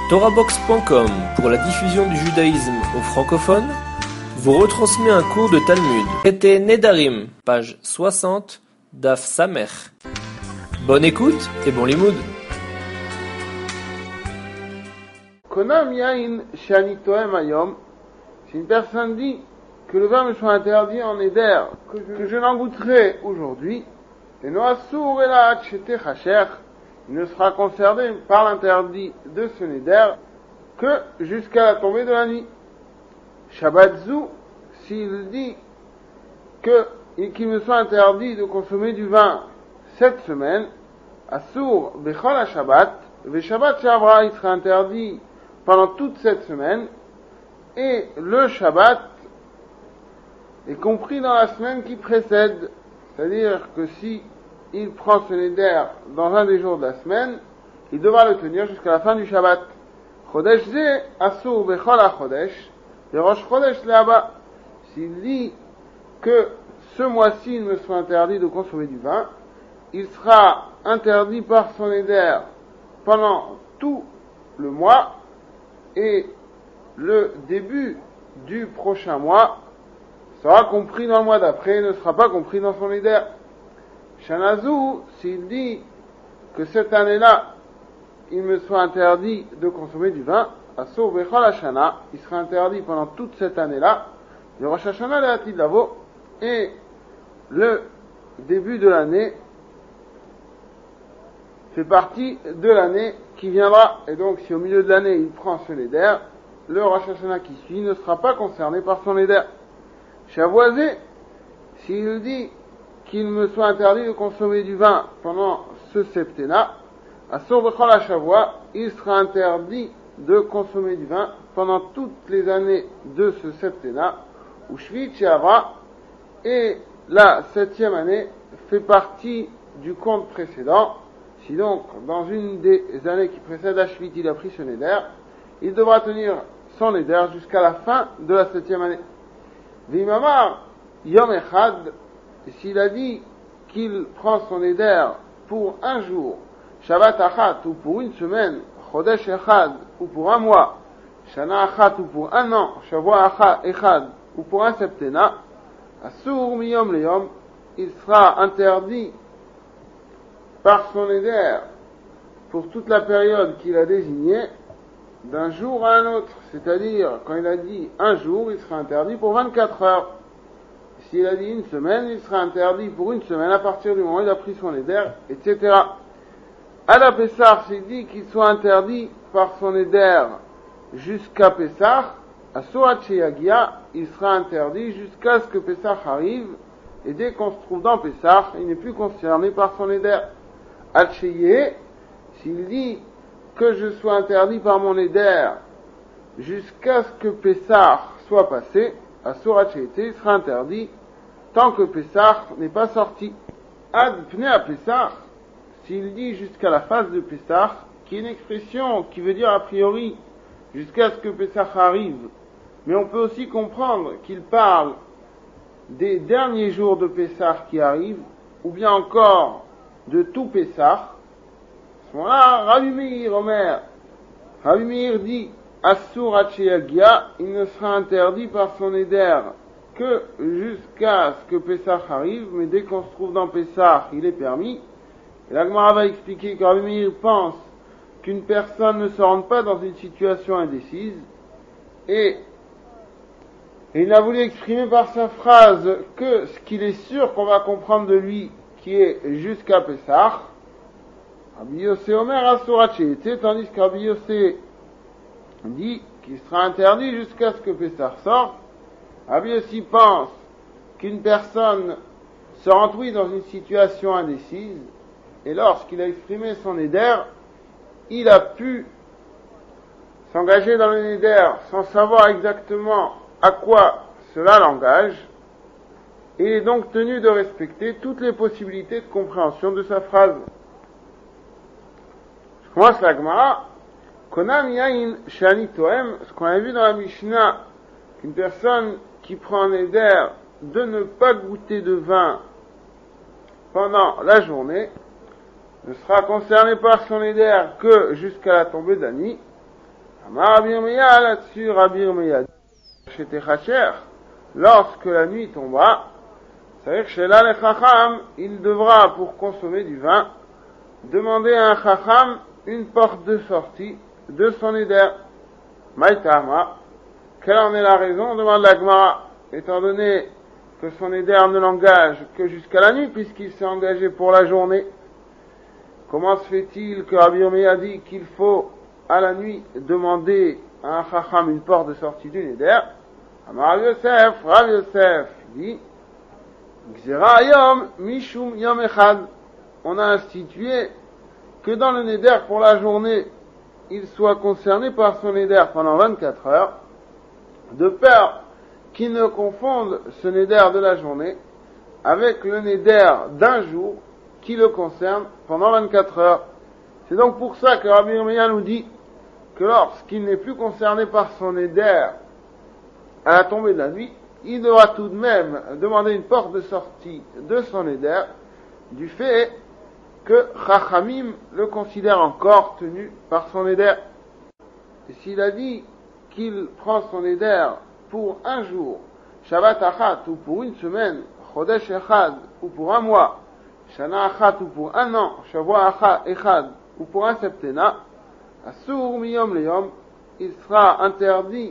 TorahBox.com, pour la diffusion du judaïsme aux francophones, vous retransmet un cours de Talmud. Traité Nedarim, page 60, Daf Samer. Bonne écoute et bon limoud. Konam yain shani toem ayom, si une personne dit que le vin me soit interdit en éder, que je n'en goûterai aujourd'hui, et no asur ela achete chacher, il ne sera concerné par l'interdit de ce néder que jusqu'à la tombée de la nuit. Shabbat zu, s'il dit qu'il me soit interdit de consommer du vin cette semaine, asur bechol ha-shabbat, ve shabbat shavra, il sera interdit pendant toute cette semaine, et le Shabbat est compris dans la semaine qui précède. C'est-à-dire que si il prend ce néder dans un des jours de la semaine, il devra le tenir jusqu'à la fin du Shabbat. Chodesh ze asur bechol ha-chodesh, le Rosh Chodesh là-bas. S'il dit que ce mois-ci il me soit interdit de consommer du vin, il sera interdit par son néder pendant tout le mois, et le début du prochain mois sera compris dans le mois d'après et ne sera pas compris dans son néder. Shanazu, s'il dit que cette année-là, il me soit interdit de consommer du vin, Asur Bechol Hashana, il sera interdit pendant toute cette année-là, le Rosh Hashanah le Atid Lavo, et le début de l'année fait partie de l'année qui viendra, et donc si au milieu de l'année il prend ce néder, le Rosh Hashanah qui suit ne sera pas concerné par son néder. Chavoisé, s'il dit qu'il me soit interdit de consommer du vin pendant ce septennat, Asur Bechol HaShavua, il sera interdit de consommer du vin pendant toutes les années de ce septennat, ou Shvit She'avra, et la 7e année fait partie du compte précédent. Si donc, dans une des années qui précèdent la Shvit, il a pris ce néder, il devra tenir son néder jusqu'à la fin de la 7e année. Vimamar Yom Echad, s'il a dit qu'il prend son néder pour un jour, Shabbat Achat, ou pour une semaine, Chodesh Echad, ou pour un mois, Shana Achat, ou pour un an, Shavua Echad, ou pour un septennat, Asur Miyom Leyom, il sera interdit par son éder pour toute la période qu'il a désignée, d'un jour à un autre. C'est-à-dire, quand il a dit un jour, il sera interdit pour 24 heures. S'il a dit une semaine, il sera interdit pour une semaine à partir du moment où il a pris son éder, etc. À la Pessah, s'il dit qu'il soit interdit par son éder jusqu'à Pessah, à Surat Sheyagia, il sera interdit jusqu'à ce que Pessah arrive, et dès qu'on se trouve dans Pessah, il n'est plus concerné par son éder. Al-Sheyeh, s'il dit que je sois interdit par mon éder jusqu'à ce que Pessah soit passé, à Surat Sheyeh, il sera interdit tant que Pessah n'est pas sorti. Ad Pnei Pessah, s'il dit jusqu'à la phase de Pessah, qui est une expression qui veut dire a priori jusqu'à ce que Pessah arrive, mais on peut aussi comprendre qu'il parle des derniers jours de Pessah qui arrivent, ou bien encore de tout Pessah. À ce moment-là, Rabbi Meir Omer, Rabbi Meir dit Asur Sheyagia, il ne sera interdit par son éder que jusqu'à ce que Pessah arrive, mais dès qu'on se trouve dans Pessah, il est permis. Et la Gemara va expliquer que Rabbi Meir pense qu'une personne ne se rende pas dans une situation indécise, et il a voulu exprimer par sa phrase que ce qu'il est sûr qu'on va comprendre de lui, qui est jusqu'à Pessah. Rabbi Yossé Omer Asur Sheyetzeh, tandis que Rabbi Yossé dit qu'il sera interdit jusqu'à ce que Pessah sorte. Rabbi Yossé pense qu'une personne se rend dans une situation indécise, et lorsqu'il a exprimé son éder, il a pu s'engager dans le néder sans savoir exactement à quoi cela l'engage, et est donc tenu de respecter toutes les possibilités de compréhension de sa phrase. Je commence la Gemara. Konam yain shani toem, ce qu'on a vu dans la Mishnah, qu'une personne qui prend un néder de ne pas goûter de vin pendant la journée ne sera concerné par son éder que jusqu'à la tombée de la nuit. Amar Rabbi Yirmiyah, là-dessus, Rabbi Yirmiyah, chez Techacher, lorsque la nuit tombera, c'est-à-dire que chez l'Al Chacham, il devra, pour consommer du vin, demander à un Chacham une porte de sortie de son éder. Maïtama, quelle en est la raison? Demande la Gemara, étant donné que son éder ne l'engage que jusqu'à la nuit, puisqu'il s'est engagé pour la journée. Comment se fait-il que Rabbi Yirmiyah dit qu'il faut, à la nuit, demander à un Chacham une porte de sortie du éder? Amar Rav Yosef dit, Gzera Yom Mishum Yom Echad. On a institué que dans le Néder pour la journée, il soit concerné par son Néder pendant 24 heures, de peur qu'il ne confonde ce Néder de la journée avec le Néder d'un jour qui le concerne pendant 24 heures. C'est donc pour ça que Rabbi Yirmiyah nous dit que lorsqu'il n'est plus concerné par son Néder à la tombée de la nuit, il devra tout de même demander une porte de sortie de son éder, du fait que Chachamim le considère encore tenu par son éder. Et s'il a dit qu'il prend son éder pour un jour, Shabbat Achat, ou pour une semaine, Chodesh Echad, ou pour un mois, Shana Achat, ou pour un an, Shavua Echad, ou pour un septennat, Asur Miyom Leyom, il sera interdit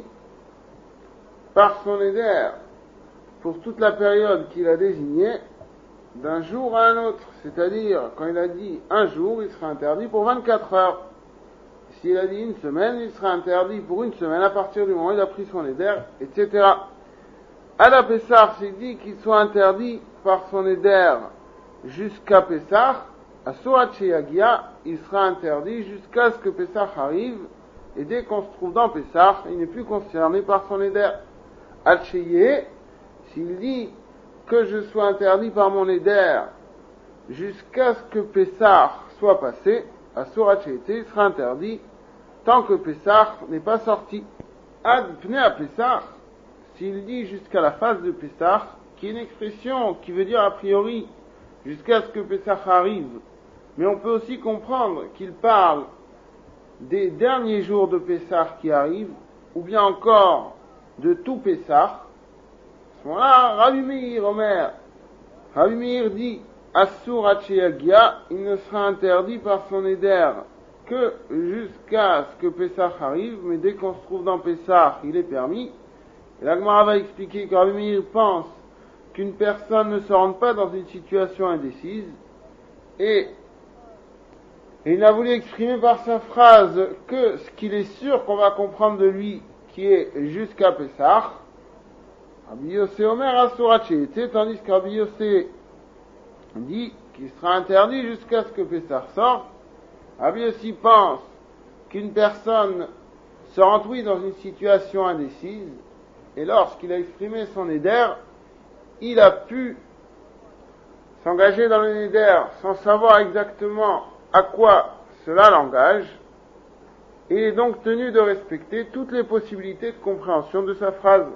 par son éder pour toute la période qu'il a désignée, d'un jour à un autre. C'est-à-dire, quand il a dit un jour, il sera interdit pour 24 heures. S'il a dit une semaine, il sera interdit pour une semaine à partir du moment où il a pris son éder, etc. À la Pessah, c'est dit qu'il soit interdit par son éder jusqu'à Pessah. À Surat Sheyagia, il sera interdit jusqu'à ce que Pessah arrive, et dès qu'on se trouve dans Pessah, il n'est plus concerné par son éder. Al-Sheyeh, s'il dit que je sois interdit par mon éder jusqu'à ce que Pessah soit passé, à Surat Sheyeté, il sera interdit tant que Pessah n'est pas sorti. Ad Pnei à Pessah, s'il dit jusqu'à la phase de Pessah, qui est une expression qui veut dire a priori jusqu'à ce que Pessah arrive, mais on peut aussi comprendre qu'il parle des derniers jours de Pessah qui arrivent, ou bien encore de tout Pessah. À ce moment-là, Rabbi Meir Omer, Rabbi Meir dit, Assur Hacheyagia, il ne sera interdit par son éder que jusqu'à ce que Pessah arrive, mais dès qu'on se trouve dans Pessah, il est permis. Et la Gemara va expliquer que Rabbi Meir pense qu'une personne ne se rende pas dans une situation indécise, et il a voulu exprimer par sa phrase que ce qu'il est sûr qu'on va comprendre de lui, qui est jusqu'à Pessah. Rabbi Yossé Omer Asur Sheyeté, tandis que Rabbi Yossé dit qu'il sera interdit jusqu'à ce que Pessah sorte. Rabbi Yossé pense qu'une personne se rend dans une situation indécise, et lorsqu'il a exprimé son éder, il a pu s'engager dans le néder sans savoir exactement à quoi cela l'engage, et il est donc tenu de respecter toutes les possibilités de compréhension de sa phrase.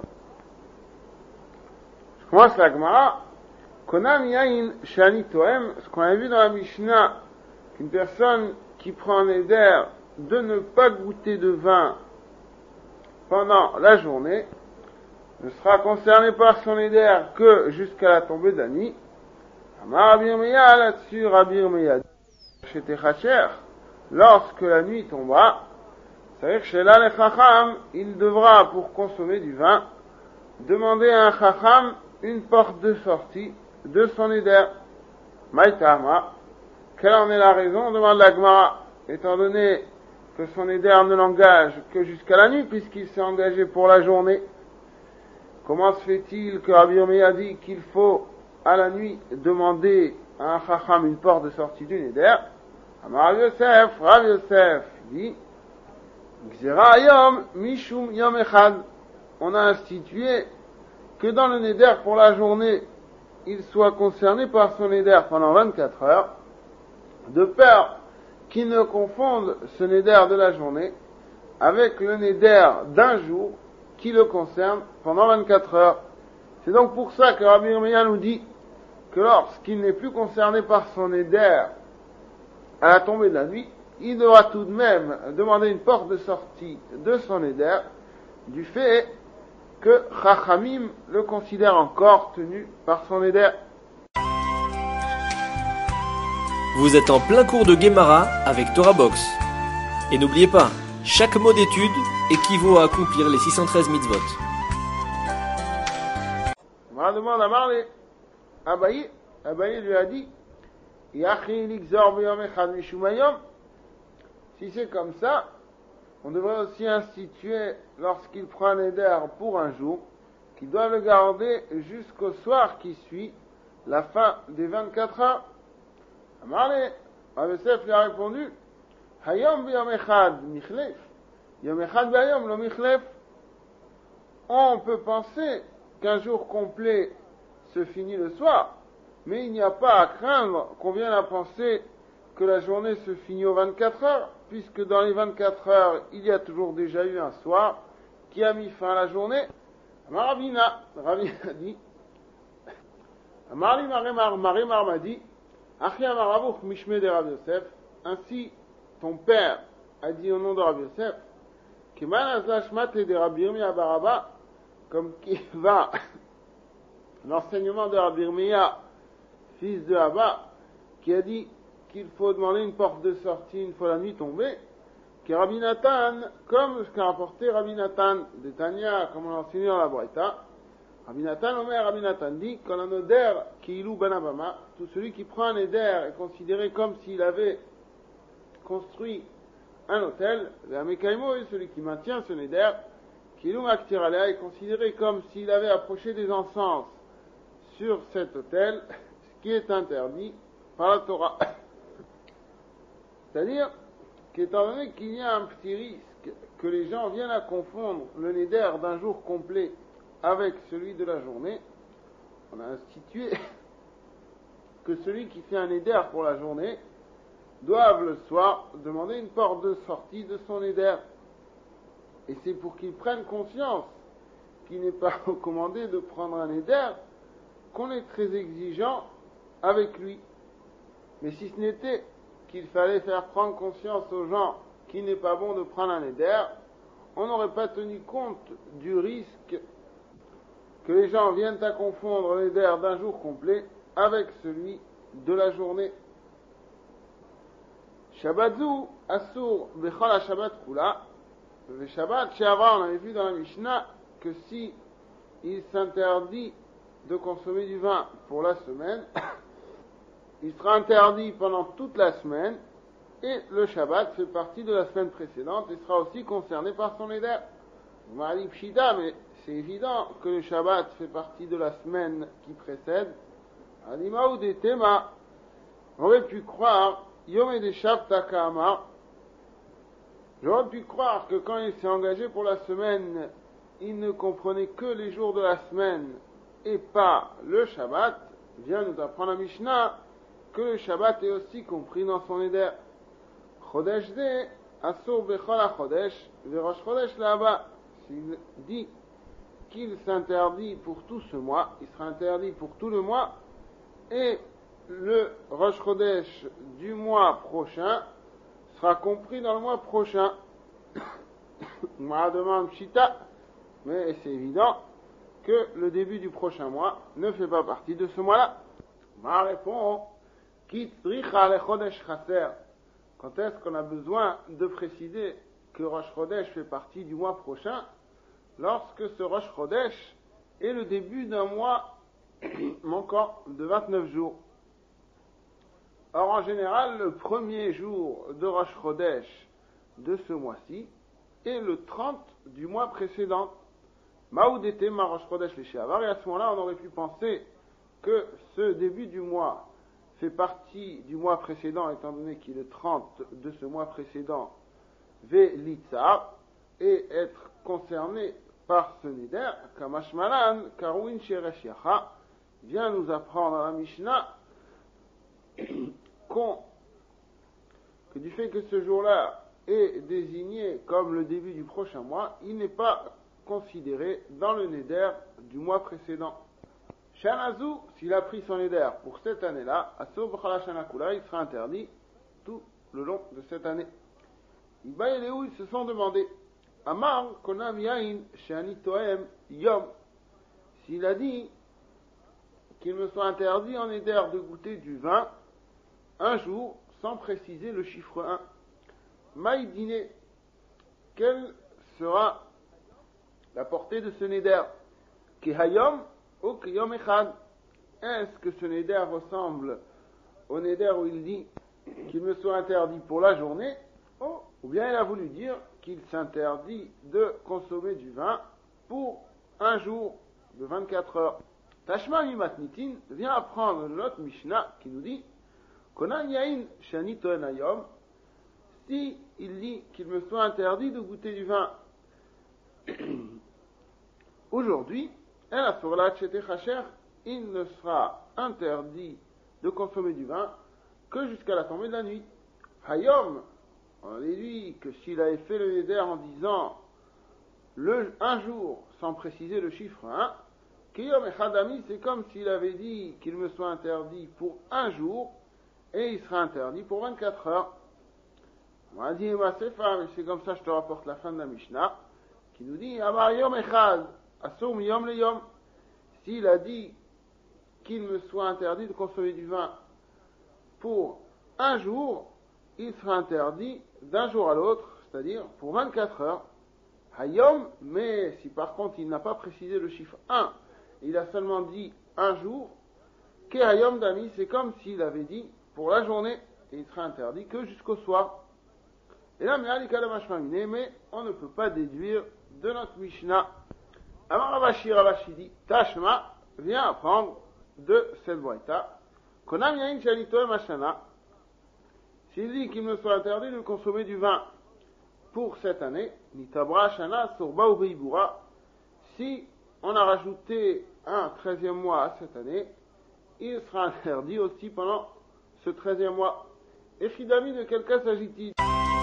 Je commence la Gemara. Konam yain shani toem, ce qu'on a vu dans la Mishnah, qu'une personne qui prend un éder de ne pas goûter de vin pendant la journée ne sera concerné par son éder que jusqu'à la tombée de la nuit. Amar Rabbi Yirmiyah, là-dessus, Rabbi Yirmiyah, chez Techacher, lorsque la nuit tombera, c'est-à-dire que chez l'Al Chacham, il devra, pour consommer du vin, demander à un Chacham une porte de sortie de son éder. Maïtama, quelle en est la raison? Demande la Gemara, étant donné que son éder ne l'engage que jusqu'à la nuit, puisqu'il s'est engagé pour la journée. Comment se fait-il que Rabbi Yirmiyah dit qu'il faut, à la nuit, demander à un Chacham une porte de sortie du néder? Amar Rav Yosef dit, Gzera Yom Mishum Yom Echad. On a institué que dans le néder pour la journée, il soit concerné par son néder pendant 24 heures, de peur qu'il ne confonde ce néder de la journée avec le néder d'un jour qui le concerne pendant 24 heures. C'est donc pour ça que Rabbi Yirmiyah nous dit que lorsqu'il n'est plus concerné par son éder à la tombée de la nuit, il devra tout de même demander une porte de sortie de son éder, du fait que Chachamim le considère encore tenu par son éder. Vous êtes en plein cours de Gemara avec Torah Box. Et n'oubliez pas, chaque mot d'étude équivaut à accomplir les 613 mitzvot. On demande à Marley, Abaye lui a dit, Yachi l'ixor b'yom echad mishum hayom. Si c'est comme ça, on devrait aussi instituer, lorsqu'il prend un éder pour un jour, qu'il doit le garder jusqu'au soir qui suit la fin des 24 heures. Amarle, Rav Yosef lui a répondu, Hayom b'yom echad michlef, yom echad b'ayom lo michlef. On peut penser qu'un jour complet se finit le soir, mais il n'y a pas à craindre qu'on vienne à penser que la journée se finit aux 24 heures, puisque dans les 24 heures, il y a toujours déjà eu un soir qui a mis fin à la journée. Ravina dit, Marimar m'a dit, Achi Amaravuch Mishme de Rav Yosef, ainsi ton père a dit au nom de Rav Yosef, Keman Azlashmat de Rabbi Yirmiyah Baraba, comme qui va l'enseignement de Rabbi Yirmiyah, fils de Abba, qui a dit qu'il faut demander une porte de sortie une fois la nuit tombée, qui est Rabbi Nathan, comme ce qu'a rapporté Rabbi Nathan de Tanya, comme on l'a enseigné dans la Braïta. Rabbi Nathan dit qu'on a un éder qui ilou banabama, tout celui qui prend un éder est considéré comme s'il avait construit un hôtel, et celui qui maintient ce éder, qui ilou maktiralea, est considéré comme s'il avait approché des encens sur cet hôtel, ce qui est interdit par la Torah. C'est-à-dire qu'étant donné qu'il y a un petit risque que les gens viennent à confondre le néder d'un jour complet avec celui de la journée, on a institué que celui qui fait un néder pour la journée doive le soir demander une porte de sortie de son néder. Et c'est pour qu'il prenne conscience qu'il n'est pas recommandé de prendre un néder qu'on est très exigeant avec lui. Mais si ce n'était qu'il fallait faire prendre conscience aux gens qu'il n'est pas bon de prendre un éder, on n'aurait pas tenu compte du risque que les gens viennent à confondre l'éder d'un jour complet avec celui de la journée. Shabbatzu asur bechol ha-shabbat kula. Le Shabbat, chez Avra, on avait vu dans la Mishnah que si il s'interdit de consommer du vin pour la semaine, il sera interdit pendant toute la semaine, et le Shabbat fait partie de la semaine précédente et sera aussi concerné par son éder. Vous m'avez dit pshita, mais c'est évident que le Shabbat fait partie de la semaine qui précède. Anima ou des thémas, on aurait pu croire, Yom de Shabta Kama, j'aurais pu croire que quand il s'est engagé pour la semaine, il ne comprenait que les jours de la semaine et pas le Shabbat. Vient nous apprendre la Mishnah que le Shabbat est aussi compris dans son éder. Chodesh de asur bechol ha-chodesh, verosh chodesh là-bas. S'il dit qu'il s'interdit pour tout ce mois, il sera interdit pour tout le mois, et le Rosh Chodesh du mois prochain sera compris dans le mois prochain. Moi demande Pshita, mais c'est évident que le début du prochain mois ne fait pas partie de ce mois-là. Ma répond, quand est-ce qu'on a besoin de préciser que Rosh Chodesh fait partie du mois prochain? Lorsque ce Rosh Chodesh est le début d'un mois manquant de 29 jours. Or, en général, le premier jour de Rosh Chodesh de ce mois-ci est le 30 du mois précédent. Maoudete ma Rosh Chodesh Leshavar, et à ce moment-là, on aurait pu penser que ce début du mois fait partie du mois précédent, étant donné qu'il est le 30 de ce mois précédent, Ve-Litzar, et être concerné par ce neder, Kamashmalan, Karouin Sheresh Yacha, vient nous apprendre à la Mishnah que du fait que ce jour-là est désigné comme le début du prochain mois, il n'est pas considéré dans le neder du mois précédent. Shanazu, s'il a pris son éder pour cette année-là, Asur B'chala Shana Kula, il sera interdit toute le long de cette année. Iba et Léou, ils se sont demandé, Amar konam yain she'ani toem yom. S'il a dit qu'il me soit interdit en éder de goûter du vin un jour, sans préciser le chiffre 1. Maïdine, quelle sera la portée de ce néder? Kihayom ou Kiyom Echad? Est-ce que ce néder ressemble au néder où il dit qu'il me soit interdit pour la journée, ou bien il a voulu dire qu'il s'interdit de consommer du vin pour un jour de 24 heures? Tashma Mimatnitin vient apprendre notre Mishnah qui nous dit Konan Yain Shani Toen Hayom, si il dit qu'il me soit interdit de goûter du vin aujourd'hui, il ne sera interdit de consommer du vin que jusqu'à la tombée de la nuit. Hayom, on déduit que s'il avait fait le néder en disant un jour sans préciser le chiffre 1, Kiyom Echadami, c'est comme s'il avait dit qu'il me soit interdit pour un jour et il sera interdit pour 24 heures. On a dit, c'est comme ça je te rapporte la fin de la Mishnah qui nous dit Amar Yom Echad, Asur Miyom Le Yom. S'il a dit qu'il me soit interdit de consommer du vin pour un jour, il sera interdit d'un jour à l'autre, c'est-à-dire pour 24 heures. Hayom, mais si par contre il n'a pas précisé le chiffre 1, il a seulement dit un jour, Ke Hayom Dami, c'est comme s'il avait dit pour la journée, et il sera interdit que jusqu'au soir. Et là, mais on ne peut pas déduire de notre Mishnah. Amar Rabashi dit, Tashma vient apprendre de cette boïta, Konam Yain Shalito Mashana, s'il dit qu'il me soit interdit de consommer du vin pour cette année, Nitabra Shana Surba ou Beibura, si on a rajouté un 13e mois à cette année, il sera interdit aussi pendant ce 13e mois. Et Fidami, de quel cas s'agit-il?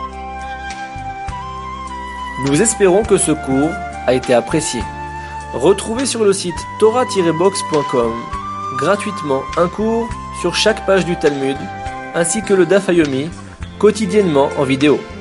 Nous espérons que ce cours a été apprécié. Retrouvez sur le site torah-box.com gratuitement un cours sur chaque page du Talmud, ainsi que le Daf Yomi, quotidiennement en vidéo.